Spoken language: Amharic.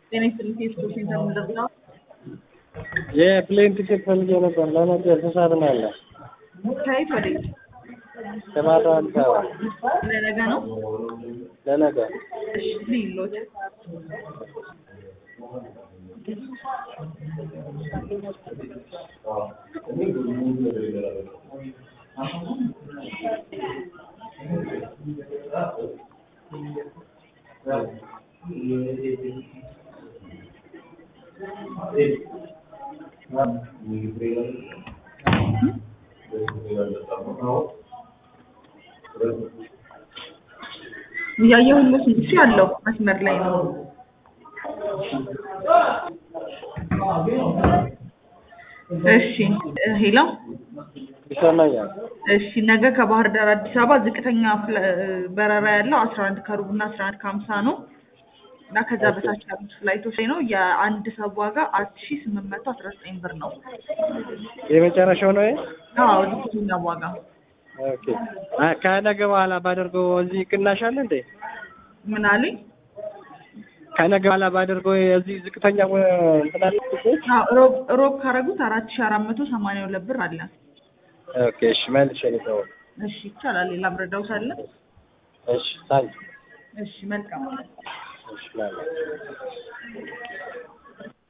Tiene servicios sin remuneración. የፕሌን ቲኬት ፈልጌ ነበር ለነገ ተሳብ ነው ያለ ከየት ወዴት? ከማታ አዲስ አበባ ለነገ ነው? ለነገ እሺ ሊሎት ያየሁልሽ እንጂ ያለው መስመር ላይ ነው። እሺ ሄሎ ይሰማኛል። እሺ ነገ ከባህር ዳር አዲስ አበባ ዝቅተኛ በረራ ያለው 11 ከሩብ እና 11 ከ50 ነው እና ከዛ በታች ያሉት ፍላይቶች ላይ ነው የአንድ ሰው ዋጋ 4819 ብር ነው። የመጨረሻው ነው ይሄ? አዎ ዝቅተኛ ዋጋ። ኦኬ ከነገ በኋላ ባደርገው እዚህ ቅናሽ አለ እንዴ? ምን አለኝ? ከነገ በኋላ ባደርገው እዚህ ዝቅተኛ እንትን አለ? አዎ ሮብ ካረጉት 4482 ብር አለ። ኦኬ እሺ መልሼ ልተው። እሺ ይቻላል። ሌላ ብረዳው ሳለ? እሺ ታንክ እሺ መልካም። እሺ ማለት